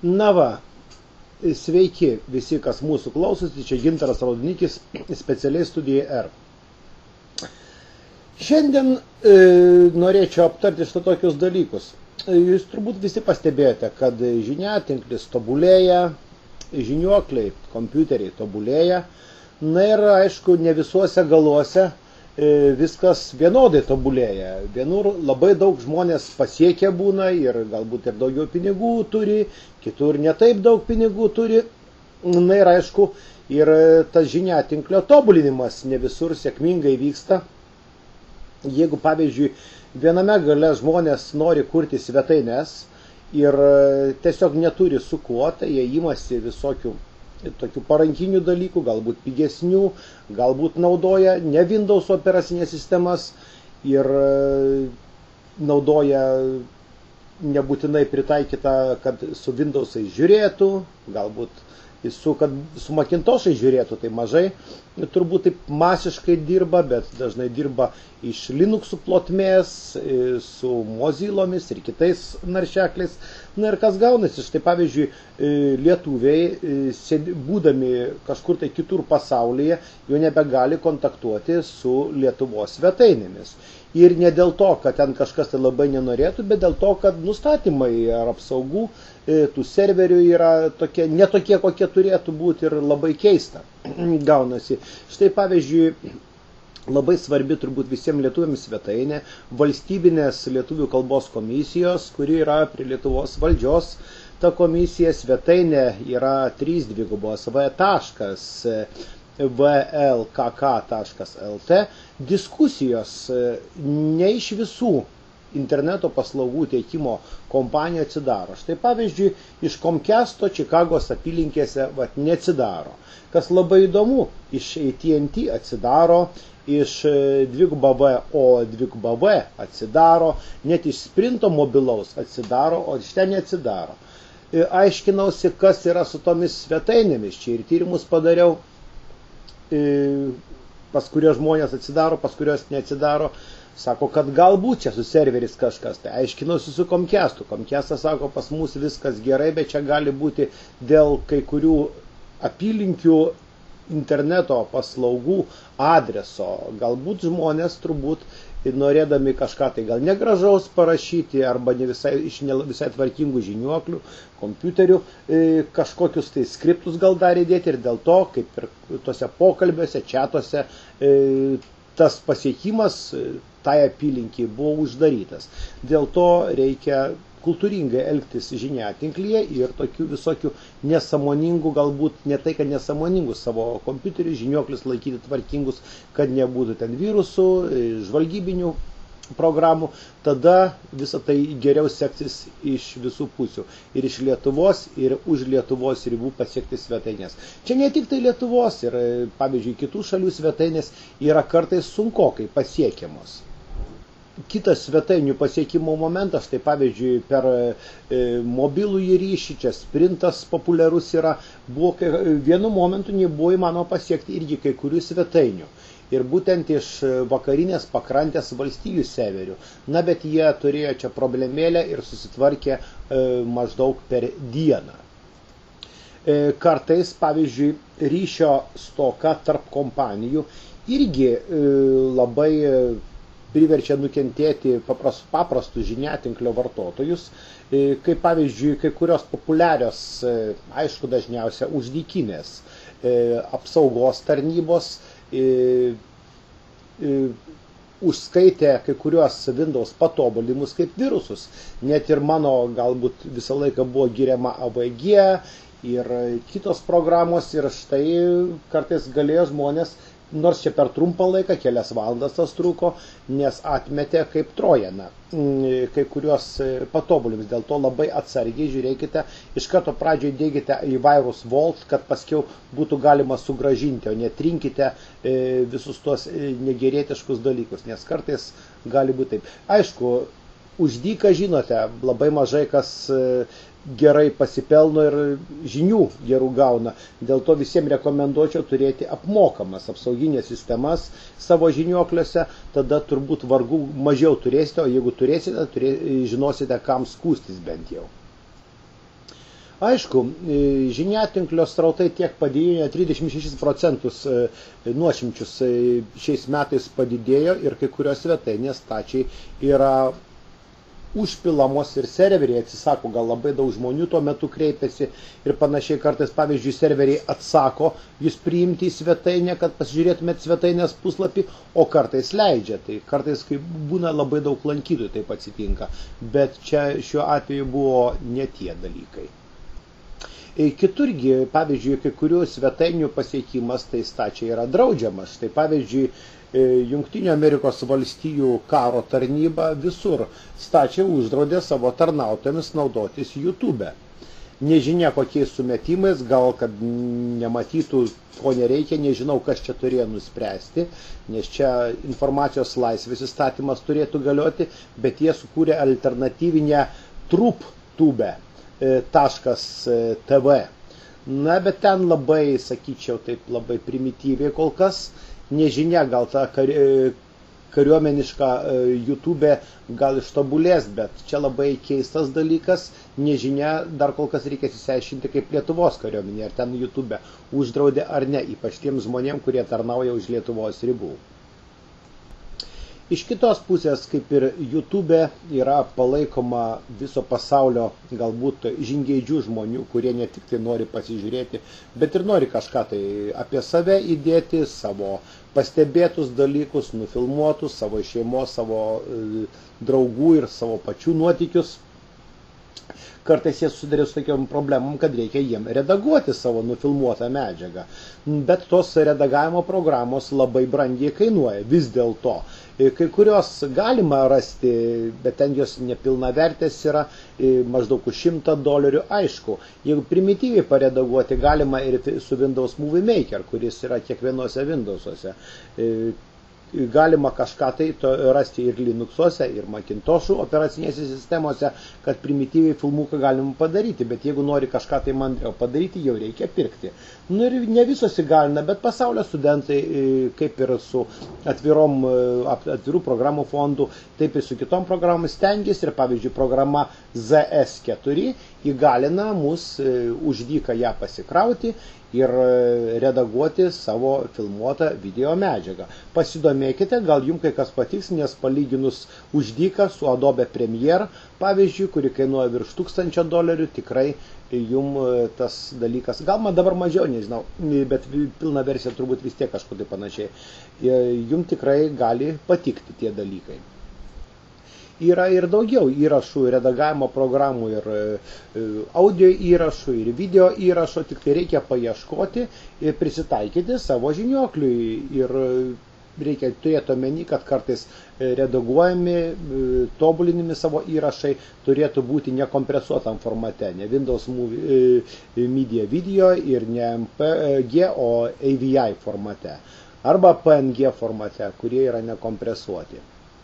Na va, sveiki visi, kas mūsų klausosi, čia Gintaras Raudonikis, specialiai studijai R. Šiandien norėčiau aptarti štai tokius dalykus. Jūs turbūt visi pastebėjote, kad žiniatinklis tobulėja, žiniuokliai, kompiuteriai tobulėja. Na ir aišku, ne visuose galuose viskas vienodai tobulėja. Vienur labai daug žmonės pasiekia būna ir galbūt ir daugiau pinigų turi, kitur ne taip daug pinigų turi. Na ir aišku, ir tas žiniatinklio tobulinimas ne visur sėkmingai vyksta. Jeigu, pavyzdžiui, viename gale žmonės nori kurti svetaines ir tiesiog neturi su kuo, tai jie imasi visokių tokių parankinių dalykų, galbūt pigesnių, galbūt naudoja ne Windows operacinės sistemas ir naudoja nebūtinai pritaikytą, kad su Windows'ai žiūrėtų, galbūt kad su Macintos'ai žiūrėtų, tai mažai turbūt taip masiškai dirba, bet dažnai dirba iš Linuxų plotmės, su Mozilomis ir kitais naršekliais. Na ir kas gaunasi, štai pavyzdžiui, lietuviai, būdami kažkur tai kitur pasaulyje, jau nebegali kontaktuoti su Lietuvos svetainėmis. Ir ne dėl to, kad ten kažkas tai labai nenorėtų, bet dėl to, kad nustatymai ar apsaugų tų serverių yra ne tokie, kokie turėtų būti ir labai keista gaunasi. Štai pavyzdžiui, labai svarbi turbūt visiems lietuviams svetainė valstybinės lietuvių kalbos komisijos, kuri yra prie Lietuvos valdžios. Ta komisija svetainė yra 3v.v.v.lkk.lt. Diskusijos ne iš visų interneto paslaugų teikimo kompanijų atsidaro. Štai pavyzdžiui, iš Comcasto Čikagos apylinkėse neatsidaro. Kas labai įdomu, iš AT&T atsidaro, iš 2v.v atsidaro, net iš Sprinto mobilaus atsidaro, o iš ten neatsidaro. Aiškinausi, kas yra su tomis svetainėmis. Čia ir tyrimus padariau, pas kurios žmonės atsidaro, pas kurios neatsidaro. Sako, kad galbūt čia su serveris kažkas. Tai aiškinausi su Comcastu. Comcastas sako, pas mus viskas gerai, bet čia gali būti dėl kai kurių apylinkių interneto paslaugų adreso. Galbūt žmonės turbūt norėdami kažką tai gal negražaus parašyti arba iš ne visai tvarkingų žiniuoklių, kompiuterių, kažkokius tai skriptus gal dar įdėti ir dėl to, kaip ir tuose pokalbiuose, čatuose, tas pasiekimas tai apylinkiai buvo uždarytas. Dėl to reikia kultūringai elgtis žiniatinklyje ir tokių visokių nesąmoningų, galbūt ne tai, kad nesąmoningų savo kompiuterių žiniuoklius laikyti tvarkingus, kad nebūtų ten virusų, žvalgybinių programų, tada visą tai geriau seksis iš visų pusių. Ir iš Lietuvos, ir už Lietuvos ribų pasiekti svetainės. Čia ne tik tai Lietuvos, ir pavyzdžiui, kitų šalių svetainės yra kartais sunkokai pasiekiamos. Kitas svetainių pasiekimo momentas, tai pavyzdžiui, per mobilųjį ryšį, čia Sprintas populiarus yra, vienu momentu nebuvo įmanoma pasiekti irgi kai kurių svetainių. Ir būtent iš vakarinės pakrantės valstijų serverių. Na, bet jie turėjo čia problemėlę ir susitvarkė maždaug per dieną. Kartais, pavyzdžiui, ryšio stoka tarp kompanijų irgi labai priverčia nukentėti paprastus žiniatinklio vartotojus, kaip pavyzdžiui, kai kurios populiarios, aišku, dažniausia uždykinės apsaugos tarnybos užskaitė kai kuriuos Windows patobulinimus kaip virusus. Net ir mano galbūt visą laiką buvo giriama AVG ir kitos programos ir štai kartais galėjo žmonės, nors čia per trumpą laiką, kelias valandas tas truko, nes atmetė kaip Trojaną kai kuriuos patobulinimus. Dėl to labai atsargiai žiūrėkite, iš karto pradžioje dėkite į Virus Vault, kad paskiau būtų galima sugrąžinti, o netrinkite visus tuos negerietiškus dalykus, nes kartais gali būti taip. Aišku, už dyką, žinote, labai mažai kas gerai pasipelno ir žinių gerų gauna. Dėl to visiems rekomenduočiau turėti apmokamas apsauginės sistemas savo žiniuokliuose, tada turbūt vargų mažiau turėsite, o jeigu turėsite, žinosite, kam skųstis bent jau. Aišku, žiniatinklio srautai tiek padidėjo, 36% nuošimčius šiais metais padidėjo ir kai kurios svetainės stačiai yra užpilamos ir serveriai atsisako, gal labai daug žmonių tuo metu kreipiasi ir panašiai kartais, pavyzdžiui, serveriai atsako jūs priimti į svetainę, kad pasižiūrėtumėt svetainės puslapį, o kartais leidžia. Tai kartais, kai būna labai daug lankytojų, taip atsitinka. Bet čia šiuo atveju buvo ne tie dalykai. Kiturgi, pavyzdžiui, kai kurių svetainių pasiekimas tai stačiai yra draudžiamas. Tai pavyzdžiui, Jungtinių Amerikos valstijų karo tarnyba visur stačiai uždraudė savo tarnautojams naudotis YouTube. Nežinia kokiais sumetimais, gal kad nematytų, ko nereikia, nežinau, kas čia turėjo nuspręsti, nes čia informacijos laisvės įstatymas turėtų galioti, bet jie sukūrė alternatyvinę TruthTube. .tv. Na, bet ten labai, sakyčiau, taip labai primityviai kol kas. Nežinia, gal ta kariuomeniška YouTube gal ištobulės, bet čia labai keistas dalykas. Nežinia, dar kol kas reikia įsiaiškinti, kaip Lietuvos kariuomenė, ar ten YouTube uždraudė ar ne, ypač tiems žmonėms, kurie tarnauja už Lietuvos ribų. Iš kitos pusės, kaip ir YouTube, yra palaikoma viso pasaulio galbūt žingeidžių žmonių, kurie ne tik tai nori pasižiūrėti, bet ir nori kažką tai apie save įdėti, savo pastebėtus dalykus, nufilmuotus, savo šeimos, savo draugų ir savo pačių nuotykius. Kartais jie susiduria su tokiom problemom, kad reikia jiem redaguoti savo nufilmuotą medžiagą. Bet tos redagavimo programos labai brangiai kainuoja vis dėlto. Kai kurios galima rasti, bet ten jos nepilnavertės yra maždaug už $100. Aišku, jeigu primityviai paredaguoti galima ir su Windows Movie Maker, kuris yra kiekvienose Windowsuose. Galima kažką tai rasti ir Linuxuose, ir Macintosh'ų operacinėse sistemose, kad primityviai filmuką galima padaryti, bet jeigu nori kažką tai mandriau padaryti, jau reikia pirkti. Nu ir ne visos įgalina, bet pasaulio studentai, kaip ir su atvirų programų fondu, taip ir su kitom programom stengiasi, ir pavyzdžiui programa ZS4 įgalina mus už dyką ją pasikrauti ir redaguoti savo filmuotą video medžiagą. Pasidomėkite, gal jums kai kas patiks, nes palyginus už dyką su Adobe Premiere, pavyzdžiui, kuri kainuoja virš $1000, tikrai jums tas dalykas, gal man dabar mažiau, nežinau, bet pilna versija turbūt vis tiek kažkur tai panašiai, jums tikrai gali patikti tie dalykai. Yra ir daugiau įrašų, redagavimo programų, ir audio įrašų, ir video įrašų, tik tai reikia paieškoti ir prisitaikyti savo žiniokliui. Ir reikia turėti omeny, kad kartais redaguojami, tobulinimi savo įrašai turėtų būti nekompresuotam formate, ne Windows Media Video ir ne MPG, o AVI formate, arba PNG formate, kurie yra nekompresuoti.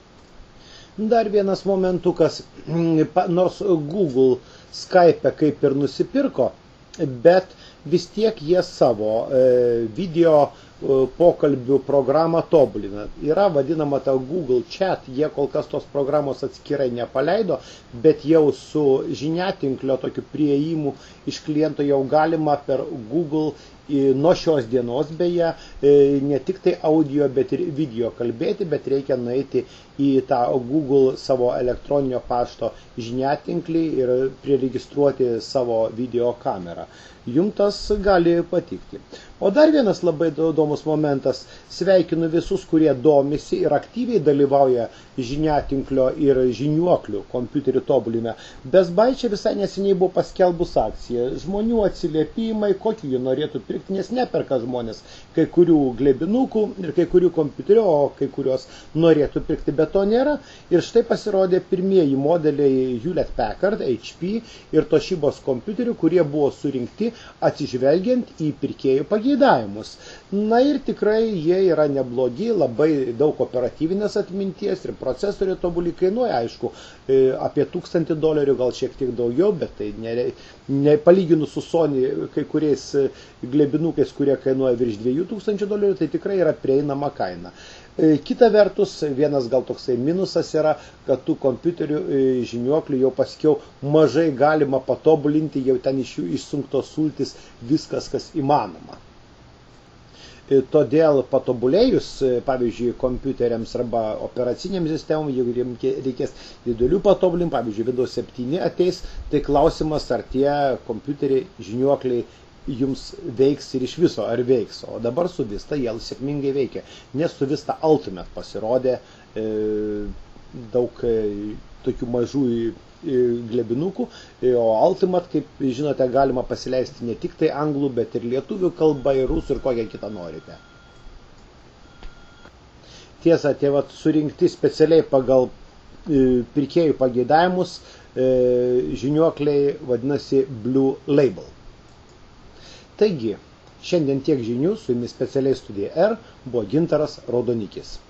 Dar vienas momentukas, nors Google Skype kaip ir nusipirko, bet vis tiek jie savo video pokalbių programą tobulina. Yra vadinama ta Google Chat, jie kol kas tos programos atskirai nepaleido, bet jau su žiniatinklio tokiu priėjimu iš kliento jau galima per Google nuo šios dienos beje ne tik tai audio, bet ir video kalbėti, bet reikia nueiti į tą Google savo elektroninio pašto žiniatinklį ir priregistruoti savo video kamerą. Jums tas gali patikti. O dar vienas labai įdomus momentas. Sveikinu visus, kurie domisi ir aktyviai dalyvauja žiniatinklio ir žiniuoklių kompiuterių tobulime. Best Buy čia visai neseniai buvo paskelbus akcija. Žmonių atsiliepimai, kokį jų norėtų pirkti, nes neperka žmonės kai kurių glebinukų ir kai kurių kompiuterių, o kai kurios norėtų pirkti, bet to nėra. Ir štai pasirodė pirmieji modeliai Hewlett Packard, HP ir Toshibos kompiuterių, kurie buvo surinkti atsižvelgiant į pirkėjų pageidavimus. Na ir tikrai jie yra neblogi, labai daug operatyvinės atminties ir procesorių tobulį kainuoja, aišku, apie $1000, gal šiek tiek daugiau, bet tai palyginus su Sony kai kuriais glebinukais, kurie kainuoja virš $2000, tai tikrai yra prieinama kaina. Kita vertus, vienas gal toksai minusas yra, kad tų kompiuterių žiniuoklių jau paskiau mažai galima patobulinti, jau ten iš jų išsunktos sultis viskas, kas įmanoma. Todėl patobulėjus, pavyzdžiui, kompiuteriams arba operaciniams sistemams, jeigu reikės didelių patobulinimų, pavyzdžiui, Windows 7 ateis, tai klausimas, ar tie kompiuteriai žiniuokliai jums veiks ir iš viso, ar veiks. O dabar su Vista jie sėkmingai veikia, nes su Vista Ultimate pasirodė daug tokių mažų glebinukų, o Ultimate, kaip žinote, galima pasileisti ne tik tai anglų, bet ir lietuvių kalba, ir rusų, ir kokią kitą norite. Tiesa, tie surinkti specialiai pagal pirkėjų pageidavimus žiniuokliai vadinasi Blue Label. Taigi, šiandien tiek žinių, su jumis specialiai Studija R buvo Gintaras Raudonikis.